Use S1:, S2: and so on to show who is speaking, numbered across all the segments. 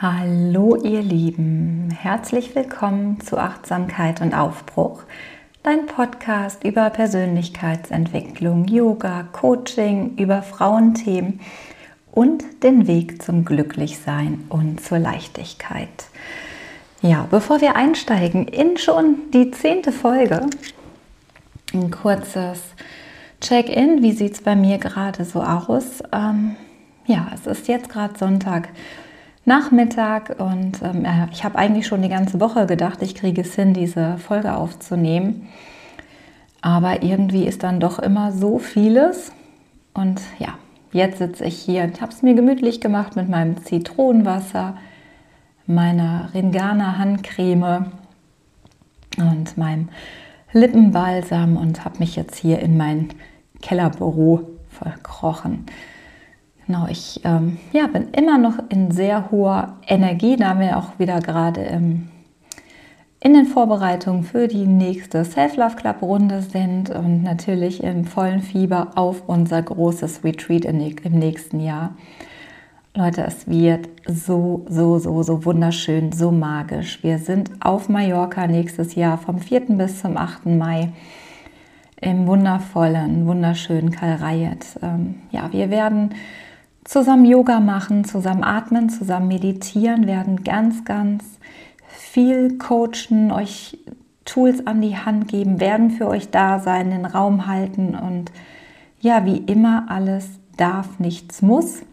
S1: Hallo ihr Lieben, herzlich willkommen zu Achtsamkeit und Aufbruch, dein Podcast über Persönlichkeitsentwicklung, Yoga, Coaching, über Frauenthemen und den Weg zum Glücklichsein und zur Leichtigkeit. Ja, bevor wir einsteigen in schon die 10. Folge, ein kurzes Check-in, wie sieht es bei mir gerade so aus? Es ist jetzt gerade Sonntag Nachmittag und ich habe eigentlich schon die ganze Woche gedacht, ich kriege es hin, diese Folge aufzunehmen. Aber irgendwie ist dann doch immer so vieles. Und ja, jetzt sitze ich hier. Ich habe es mir gemütlich gemacht mit meinem Zitronenwasser, meiner Ringana Handcreme und meinem Lippenbalsam und habe mich jetzt hier in mein Kellerbüro verkrochen. Genau, ich bin immer noch in sehr hoher Energie, da wir auch wieder gerade in den Vorbereitungen für die nächste Self-Love-Club-Runde sind und natürlich im vollen Fieber auf unser großes Retreat im nächsten Jahr. Leute, es wird so wunderschön, so magisch. Wir sind auf Mallorca nächstes Jahr vom 4. bis zum 8. Mai im wunderschönen Kal Rayet. Wir werden zusammen Yoga machen, zusammen atmen, zusammen meditieren, werden ganz viel coachen, euch Tools an die Hand geben, werden für euch da sein, den Raum halten und ja, wie immer, alles darf, nichts muss.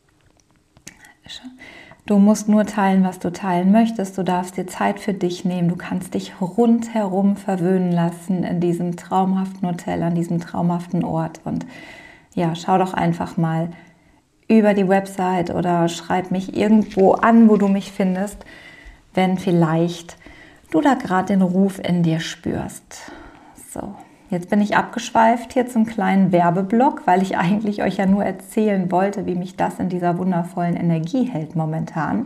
S1: Du musst nur teilen, was du teilen möchtest. Du darfst dir Zeit für dich nehmen. Du kannst dich rundherum verwöhnen lassen in diesem traumhaften Hotel, an diesem traumhaften Ort. Und ja, schau doch einfach mal über die Website oder schreib mich irgendwo an, wo du mich findest, wenn vielleicht du da gerade den Ruf in dir spürst. So, jetzt bin ich abgeschweift hier zum kleinen Werbeblock, weil ich eigentlich euch ja nur erzählen wollte, wie mich das in dieser wundervollen Energie hält momentan.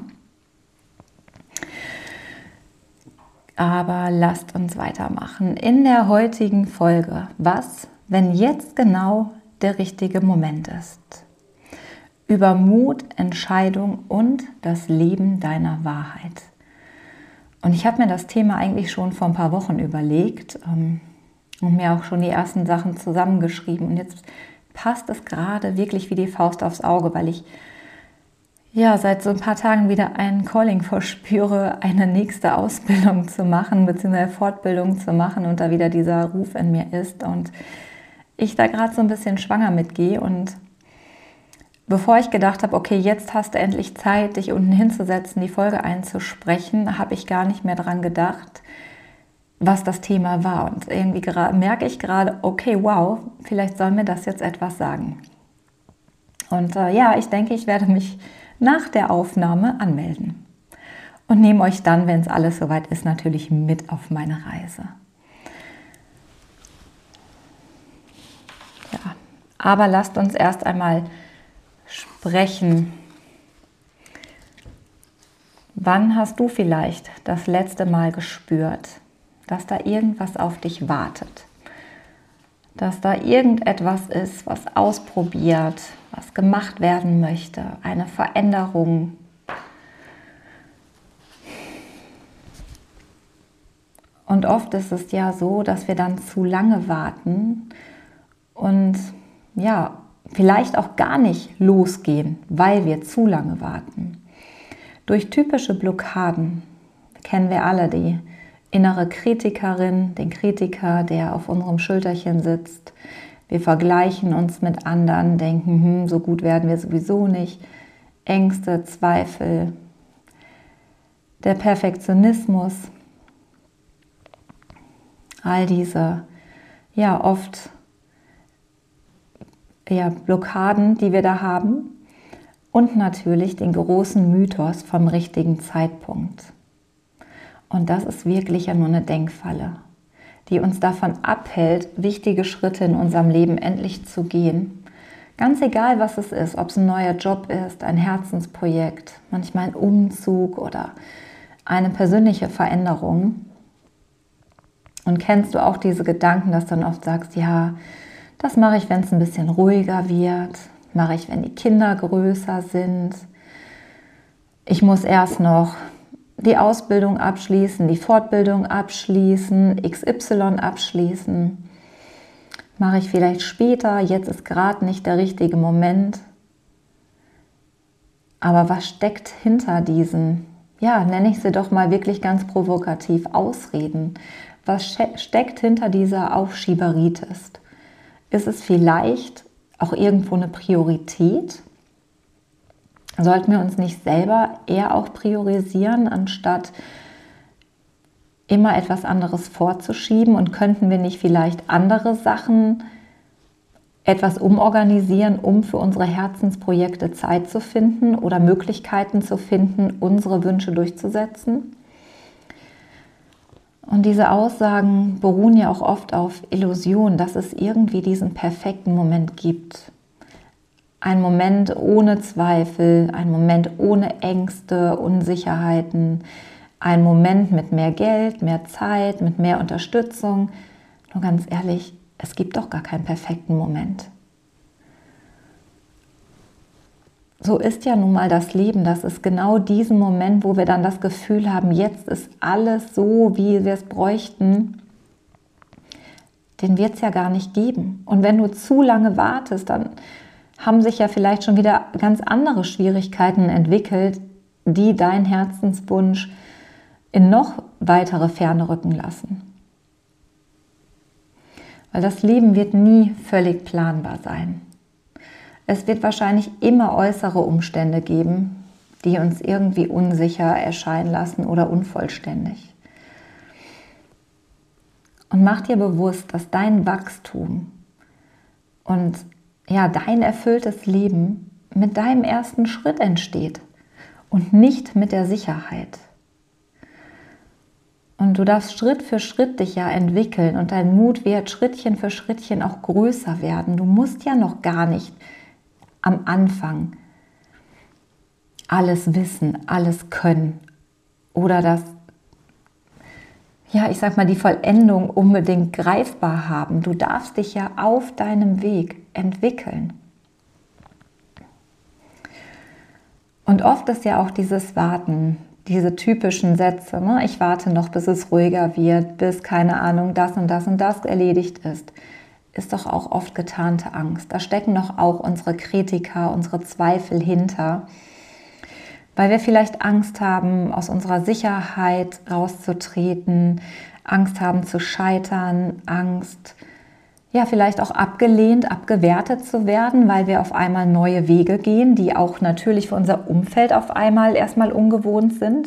S1: Aber lasst uns weitermachen. In der heutigen Folge, was, wenn jetzt genau der richtige Moment ist? Über Mut, Entscheidung und das Leben deiner Wahrheit. Und ich habe mir das Thema eigentlich schon vor ein paar Wochen überlegt und mir auch schon die ersten Sachen zusammengeschrieben. Und jetzt passt es gerade wirklich wie die Faust aufs Auge, weil ich seit so ein paar Tagen wieder ein Calling verspüre, eine nächste Ausbildung zu machen, beziehungsweise Fortbildung zu machen und da wieder dieser Ruf in mir ist. Und ich da gerade so ein bisschen schwanger mitgehe und bevor ich gedacht habe, okay, jetzt hast du endlich Zeit, dich unten hinzusetzen, die Folge einzusprechen, habe ich gar nicht mehr dran gedacht, was das Thema war. Und irgendwie merke ich gerade, okay, wow, vielleicht soll mir das jetzt etwas sagen. Und ich denke, ich werde mich nach der Aufnahme anmelden und nehme euch dann, wenn es alles soweit ist, natürlich mit auf meine Reise. Ja, aber lasst uns erst einmal sprechen. Wann hast du vielleicht das letzte Mal gespürt, dass da irgendwas auf dich wartet? Dass da irgendetwas ist, was ausprobiert, was gemacht werden möchte, eine Veränderung. Und oft ist es ja so, dass wir dann zu lange warten und vielleicht auch gar nicht losgehen, weil wir zu lange warten. Durch typische Blockaden kennen wir alle die innere Kritikerin, den Kritiker, der auf unserem Schulterchen sitzt. Wir vergleichen uns mit anderen, denken, so gut werden wir sowieso nicht. Ängste, Zweifel, der Perfektionismus, all diese oft Blockaden, die wir da haben und natürlich den großen Mythos vom richtigen Zeitpunkt. Und das ist wirklich ja nur eine Denkfalle, die uns davon abhält, wichtige Schritte in unserem Leben endlich zu gehen. Ganz egal, was es ist, ob es ein neuer Job ist, ein Herzensprojekt, manchmal ein Umzug oder eine persönliche Veränderung. Und kennst du auch diese Gedanken, dass du dann oft sagst, ja, das mache ich, wenn es ein bisschen ruhiger wird, mache ich, wenn die Kinder größer sind. ich muss erst noch die Ausbildung abschließen, die Fortbildung abschließen, XY abschließen. Mache ich vielleicht später, jetzt ist gerade nicht der richtige Moment. Aber was steckt hinter diesen, ja, nenne ich sie doch mal wirklich ganz provokativ, Ausreden? Was steckt hinter dieser Aufschieberitis? Ist es vielleicht auch irgendwo eine Priorität? Sollten wir uns nicht selber eher auch priorisieren, anstatt immer etwas anderes vorzuschieben? Und könnten wir nicht vielleicht andere Sachen etwas umorganisieren, um für unsere Herzensprojekte Zeit zu finden oder Möglichkeiten zu finden, unsere Wünsche durchzusetzen? Und diese Aussagen beruhen ja auch oft auf Illusion, dass es irgendwie diesen perfekten Moment gibt. Ein Moment ohne Zweifel, ein Moment ohne Ängste, Unsicherheiten, ein Moment mit mehr Geld, mehr Zeit, mit mehr Unterstützung. Nur ganz ehrlich, es gibt doch gar keinen perfekten Moment. So ist ja nun mal das Leben, das ist genau diesen Moment, wo wir dann das Gefühl haben, jetzt ist alles so, wie wir es bräuchten, den wird es ja gar nicht geben. Und wenn du zu lange wartest, dann haben sich ja vielleicht schon wieder ganz andere Schwierigkeiten entwickelt, die deinen Herzenswunsch in noch weitere Ferne rücken lassen. Weil das Leben wird nie völlig planbar sein. Es wird wahrscheinlich immer äußere Umstände geben, die uns irgendwie unsicher erscheinen lassen oder unvollständig. Und mach dir bewusst, dass dein Wachstum und ja, dein erfülltes Leben mit deinem ersten Schritt entsteht und nicht mit der Sicherheit. Und du darfst Schritt für Schritt dich ja entwickeln und dein Mut wird Schrittchen für Schrittchen auch größer werden. Du musst ja noch gar nicht am Anfang alles wissen, alles können oder das, ja, ich sag mal, die Vollendung unbedingt greifbar haben. Du darfst dich ja auf deinem Weg entwickeln. Und oft ist ja auch dieses Warten, diese typischen Sätze, ne? Ich warte noch, bis es ruhiger wird, bis, keine Ahnung, das und das und das erledigt ist doch auch oft getarnte Angst. Da stecken doch auch unsere Kritiker, unsere Zweifel hinter, weil wir vielleicht Angst haben, aus unserer Sicherheit rauszutreten, Angst haben zu scheitern, Angst, ja, vielleicht auch abgelehnt, abgewertet zu werden, weil wir auf einmal neue Wege gehen, die auch natürlich für unser Umfeld auf einmal erstmal ungewohnt sind.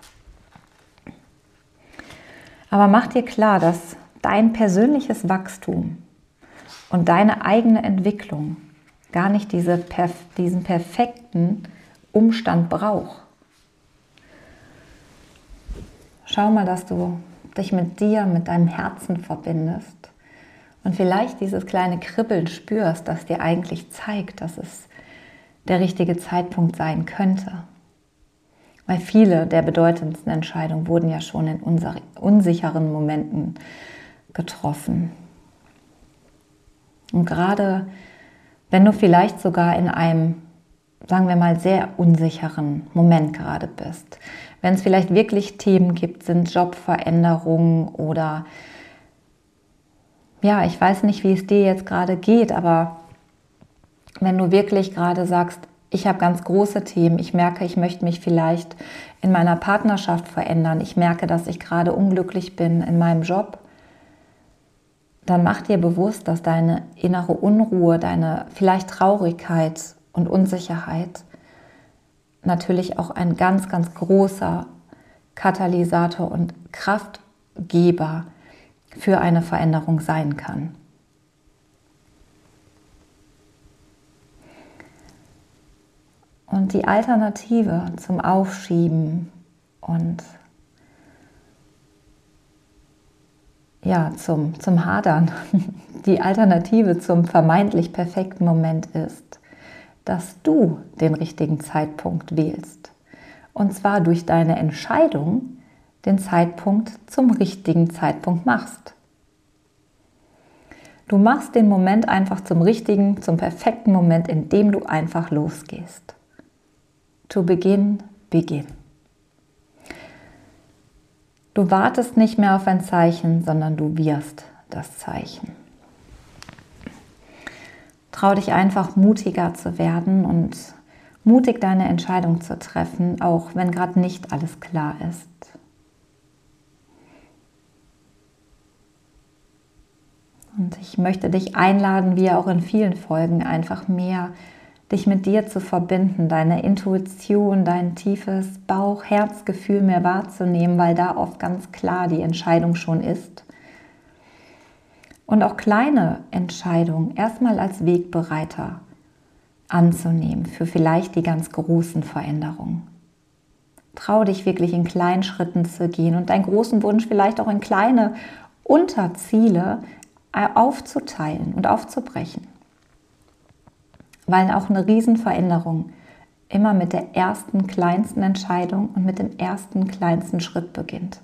S1: Aber mach dir klar, dass dein persönliches Wachstum und deine eigene Entwicklung gar nicht diesen perfekten Umstand braucht. Schau mal, dass du dich mit dir, mit deinem Herzen verbindest und vielleicht dieses kleine Kribbeln spürst, das dir eigentlich zeigt, dass es der richtige Zeitpunkt sein könnte. Weil viele der bedeutendsten Entscheidungen wurden ja schon in unsicheren Momenten getroffen. Und gerade wenn du vielleicht sogar in einem, sagen wir mal, sehr unsicheren Moment gerade bist, wenn es vielleicht wirklich Themen gibt, sind Jobveränderungen oder ja, ich weiß nicht, wie es dir jetzt gerade geht, aber wenn du wirklich gerade sagst, ich habe ganz große Themen, ich merke, ich möchte mich vielleicht in meiner Partnerschaft verändern, ich merke, dass ich gerade unglücklich bin in meinem Job, dann mach dir bewusst, dass deine innere Unruhe, deine vielleicht Traurigkeit und Unsicherheit natürlich auch ein ganz, ganz großer Katalysator und Kraftgeber für eine Veränderung sein kann. Und die Alternative zum Aufschieben und ja, zum Hadern, die Alternative zum vermeintlich perfekten Moment ist, dass du den richtigen Zeitpunkt wählst. Und zwar durch deine Entscheidung, den Zeitpunkt zum richtigen Zeitpunkt machst. Du machst den Moment einfach zum richtigen, zum perfekten Moment, in dem du einfach losgehst. To begin, beginn. Du wartest nicht mehr auf ein Zeichen, sondern du wirst das Zeichen. Trau dich einfach mutiger zu werden und mutig deine Entscheidung zu treffen, auch wenn gerade nicht alles klar ist. Und ich möchte dich einladen, wie auch in vielen Folgen, einfach mehr dich mit dir zu verbinden, deine Intuition, dein tiefes Bauch-Herz-Gefühl mehr wahrzunehmen, weil da oft ganz klar die Entscheidung schon ist. Und auch kleine Entscheidungen erstmal als Wegbereiter anzunehmen für vielleicht die ganz großen Veränderungen. Trau dich wirklich in kleinen Schritten zu gehen und deinen großen Wunsch vielleicht auch in kleine Unterziele aufzuteilen und aufzubrechen. Weil auch eine Riesenveränderung immer mit der ersten kleinsten Entscheidung und mit dem ersten kleinsten Schritt beginnt.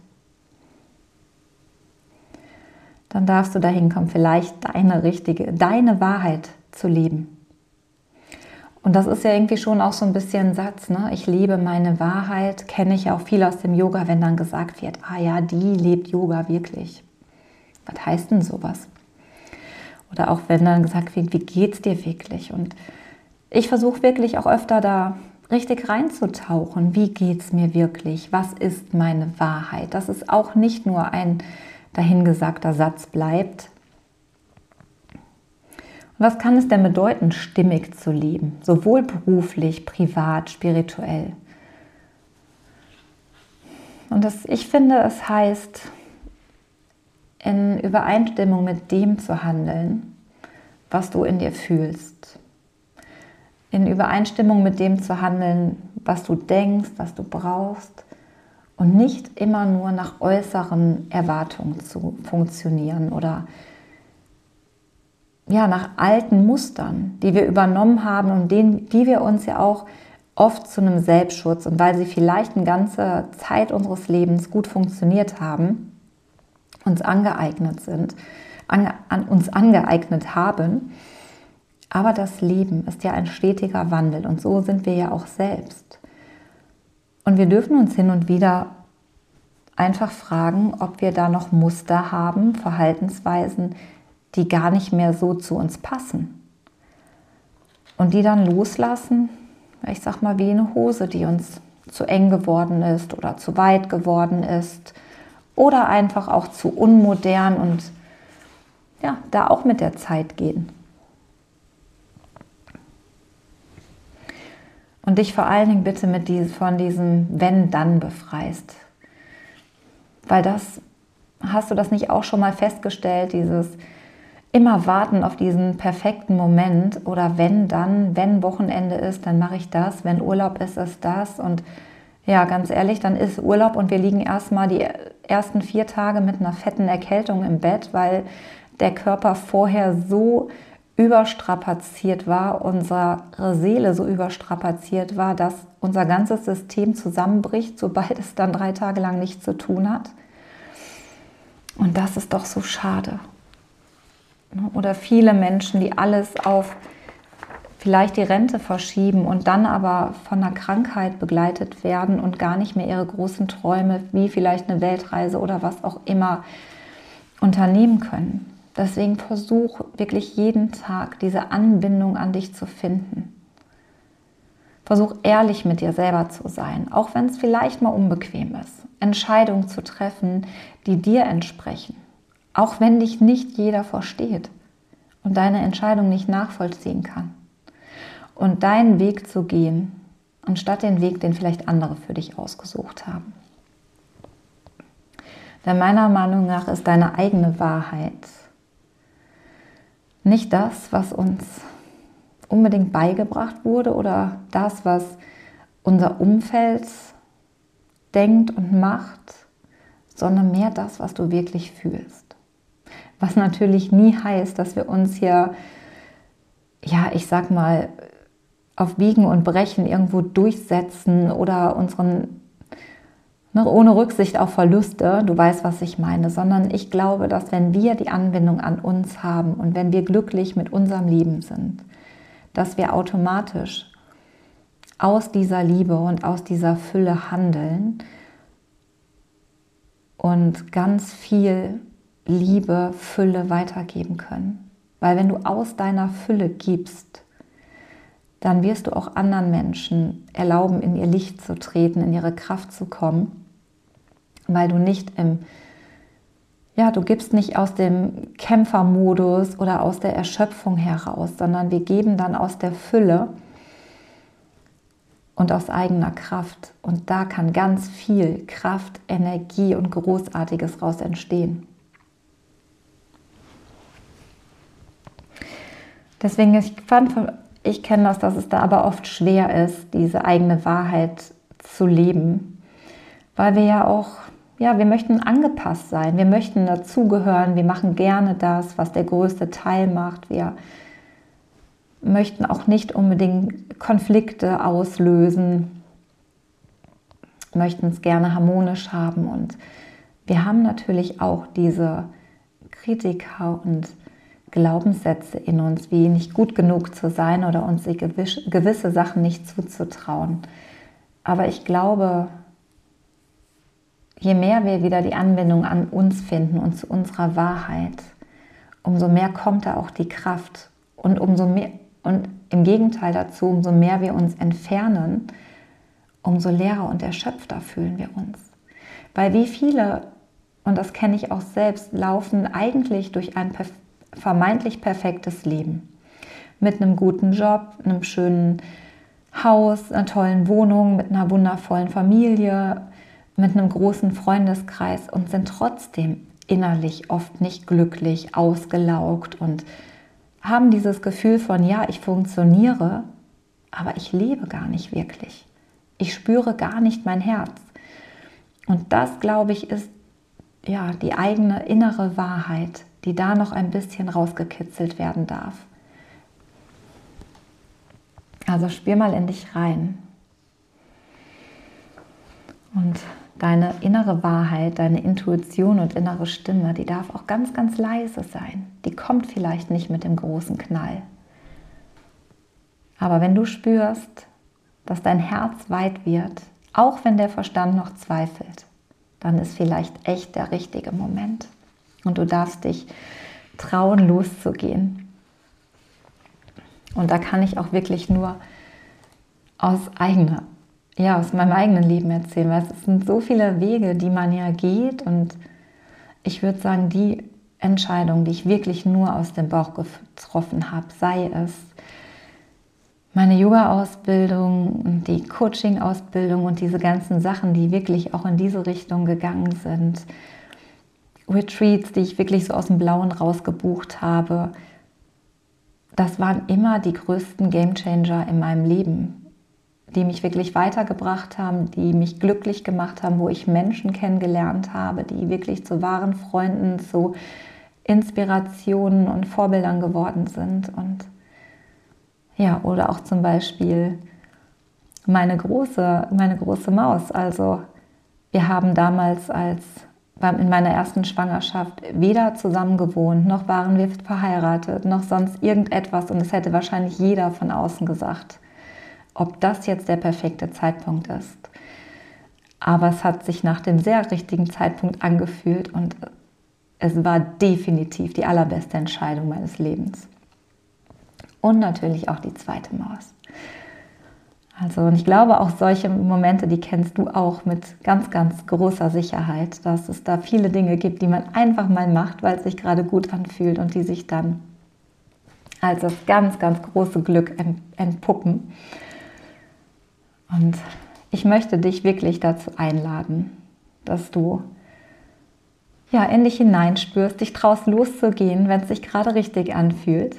S1: Dann darfst du dahin kommen, vielleicht deine Wahrheit zu leben. Und das ist ja irgendwie schon auch so ein bisschen ein Satz, ne? Ich lebe meine Wahrheit, kenne ich ja auch viel aus dem Yoga, wenn dann gesagt wird, ah ja, die lebt Yoga wirklich. Was heißt denn sowas? Oder auch wenn dann gesagt wird, wie geht's dir wirklich? Und ich versuche wirklich auch öfter da richtig reinzutauchen. Wie geht's mir wirklich? Was ist meine Wahrheit? Dass es auch nicht nur ein dahingesagter Satz bleibt. Und was kann es denn bedeuten, stimmig zu leben? Sowohl beruflich, privat, spirituell. Und ich finde, es heißt, in Übereinstimmung mit dem zu handeln, was du in dir fühlst. In Übereinstimmung mit dem zu handeln, was du denkst, was du brauchst. Und nicht immer nur nach äußeren Erwartungen zu funktionieren oder ja, nach alten Mustern, die wir übernommen haben und die wir uns ja auch oft zu einem Selbstschutz und weil sie vielleicht eine ganze Zeit unseres Lebens gut funktioniert haben, uns angeeignet haben. Aber das Leben ist ja ein stetiger Wandel und so sind wir ja auch selbst. Und wir dürfen uns hin und wieder einfach fragen, ob wir da noch Muster haben, Verhaltensweisen, die gar nicht mehr so zu uns passen. Und die dann loslassen, ich sag mal wie eine Hose, die uns zu eng geworden ist oder zu weit geworden ist oder einfach auch zu unmodern und ja, da auch mit der Zeit gehen. Und dich vor allen Dingen bitte von diesem Wenn-Dann befreist. Weil hast du das nicht auch schon mal festgestellt, dieses immer warten auf diesen perfekten Moment oder wenn Wochenende ist, dann mache ich das, wenn Urlaub ist das und ja, ganz ehrlich, dann ist Urlaub und wir liegen erstmal die ersten 4 Tage mit einer fetten Erkältung im Bett, weil der Körper vorher so überstrapaziert war, unsere Seele so überstrapaziert war, dass unser ganzes System zusammenbricht, sobald es dann 3 Tage lang nichts zu tun hat. Und das ist doch so schade. Oder viele Menschen, die alles auf vielleicht die Rente verschieben und dann aber von einer Krankheit begleitet werden und gar nicht mehr ihre großen Träume, wie vielleicht eine Weltreise oder was auch immer, unternehmen können. Deswegen versuch wirklich jeden Tag diese Anbindung an dich zu finden. Versuch ehrlich mit dir selber zu sein, auch wenn es vielleicht mal unbequem ist. Entscheidungen zu treffen, die dir entsprechen. Auch wenn dich nicht jeder versteht und deine Entscheidung nicht nachvollziehen kann. Und deinen Weg zu gehen, anstatt den Weg, den vielleicht andere für dich ausgesucht haben. Denn meiner Meinung nach ist deine eigene Wahrheit nicht das, was uns unbedingt beigebracht wurde oder das, was unser Umfeld denkt und macht, sondern mehr das, was du wirklich fühlst. Was natürlich nie heißt, dass wir uns hier, ja, ich sag mal, auf Biegen und Brechen irgendwo durchsetzen oder ohne Rücksicht auf Verluste, du weißt, was ich meine, sondern ich glaube, dass wenn wir die Anbindung an uns haben und wenn wir glücklich mit unserem Leben sind, dass wir automatisch aus dieser Liebe und aus dieser Fülle handeln und ganz viel Liebe, Fülle weitergeben können. Weil wenn du aus deiner Fülle gibst, dann wirst du auch anderen Menschen erlauben, in ihr Licht zu treten, in ihre Kraft zu kommen, weil du nicht du gibst nicht aus dem Kämpfermodus oder aus der Erschöpfung heraus, sondern wir geben dann aus der Fülle und aus eigener Kraft. Und da kann ganz viel Kraft, Energie und Großartiges raus entstehen. Deswegen, ich kenne das, dass es da aber oft schwer ist, diese eigene Wahrheit zu leben, weil wir ja auch, wir möchten angepasst sein, wir möchten dazugehören, wir machen gerne das, was der größte Teil macht, wir möchten auch nicht unbedingt Konflikte auslösen, möchten es gerne harmonisch haben und wir haben natürlich auch diese Kritiker und Glaubenssätze in uns, wie nicht gut genug zu sein oder uns gewisse Sachen nicht zuzutrauen. Aber ich glaube, je mehr wir wieder die Anbindung an uns finden und zu unserer Wahrheit, umso mehr kommt da auch die Kraft und umso mehr, und im Gegenteil dazu, umso mehr wir uns entfernen, umso leerer und erschöpfter fühlen wir uns. Weil wie viele, und das kenne ich auch selbst, laufen eigentlich durch ein vermeintlich perfektes Leben. Mit einem guten Job, einem schönen Haus, einer tollen Wohnung, mit einer wundervollen Familie, mit einem großen Freundeskreis und sind trotzdem innerlich oft nicht glücklich, ausgelaugt und haben dieses Gefühl von, ja, ich funktioniere, aber ich lebe gar nicht wirklich. Ich spüre gar nicht mein Herz. Und das, glaube ich, ist die eigene innere Wahrheit, die da noch ein bisschen rausgekitzelt werden darf. Also spür mal in dich rein. Und deine innere Wahrheit, deine Intuition und innere Stimme, die darf auch ganz, ganz leise sein. Die kommt vielleicht nicht mit dem großen Knall. Aber wenn du spürst, dass dein Herz weit wird, auch wenn der Verstand noch zweifelt, dann ist vielleicht echt der richtige Moment. Und du darfst dich trauen, loszugehen. Und da kann ich auch wirklich nur aus meinem eigenen Leben erzählen, weil es sind so viele Wege, die man ja geht. Und ich würde sagen, die Entscheidung, die ich wirklich nur aus dem Bauch getroffen habe, sei es meine Yoga-Ausbildung und die Coaching-Ausbildung und diese ganzen Sachen, die wirklich auch in diese Richtung gegangen sind, Retreats, die ich wirklich so aus dem Blauen rausgebucht habe, das waren immer die größten Gamechanger in meinem Leben, die mich wirklich weitergebracht haben, die mich glücklich gemacht haben, wo ich Menschen kennengelernt habe, die wirklich zu wahren Freunden, zu Inspirationen und Vorbildern geworden sind. Und oder auch zum Beispiel meine große Maus. Also wir haben damals in meiner ersten Schwangerschaft weder zusammen gewohnt, noch waren wir verheiratet, noch sonst irgendetwas. Und es hätte wahrscheinlich jeder von außen gesagt, ob das jetzt der perfekte Zeitpunkt ist. Aber es hat sich nach dem sehr richtigen Zeitpunkt angefühlt und es war definitiv die allerbeste Entscheidung meines Lebens. Und natürlich auch die zweite Maus. Also, und ich glaube, auch solche Momente, die kennst du auch mit ganz, ganz großer Sicherheit, dass es da viele Dinge gibt, die man einfach mal macht, weil es sich gerade gut anfühlt und die sich dann als das ganz, ganz große Glück entpuppen. Und ich möchte dich wirklich dazu einladen, dass du in dich hineinspürst, dich traust loszugehen, wenn es sich gerade richtig anfühlt.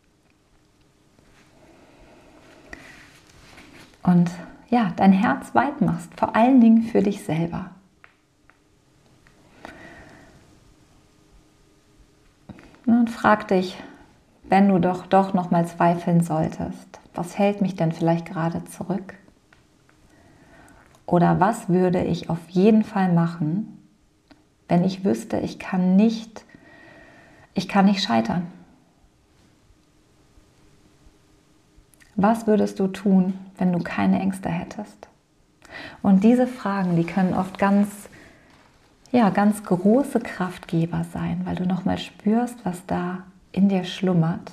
S1: Und dein Herz weit machst, vor allen Dingen für dich selber. Und frag dich, wenn du doch noch mal zweifeln solltest, was hält mich denn vielleicht gerade zurück? Oder was würde ich auf jeden Fall machen, wenn ich wüsste, ich kann nicht scheitern? Was würdest du tun, wenn du keine Ängste hättest? Und diese Fragen, die können oft ganz große Kraftgeber sein, weil du nochmal spürst, was da in dir schlummert.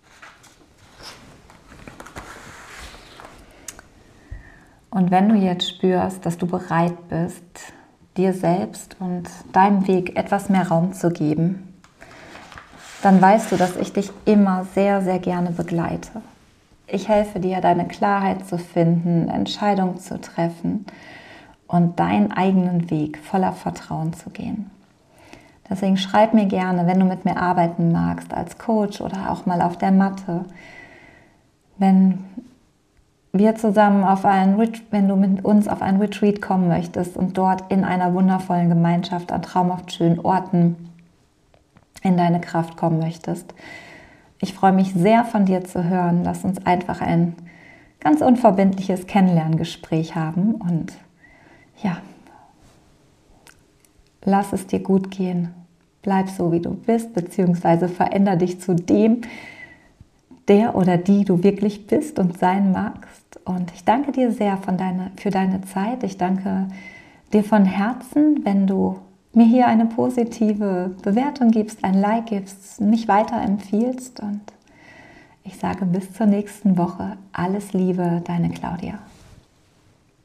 S1: Und wenn du jetzt spürst, dass du bereit bist, dir selbst und deinem Weg etwas mehr Raum zu geben, dann weißt du, dass ich dich immer sehr, sehr gerne begleite. Ich helfe dir, deine Klarheit zu finden, Entscheidungen zu treffen und deinen eigenen Weg voller Vertrauen zu gehen. Deswegen schreib mir gerne, wenn du mit mir arbeiten magst, als Coach oder auch mal auf der Matte. Wenn wir zusammen wenn du mit uns auf ein Retreat kommen möchtest und dort in einer wundervollen Gemeinschaft an traumhaft schönen Orten in deine Kraft kommen möchtest. Ich freue mich sehr, von dir zu hören. Lass uns einfach ein ganz unverbindliches Kennenlerngespräch haben und ja, lass es dir gut gehen. Bleib so, wie du bist, beziehungsweise veränder dich zu dem, der oder die du wirklich bist und sein magst. Und ich danke dir sehr für deine Zeit. Ich danke dir von Herzen, wenn du mir hier eine positive Bewertung gibst, ein Like gibst, mich weiterempfiehlst. Und ich sage bis zur nächsten Woche. Alles Liebe, deine Claudia.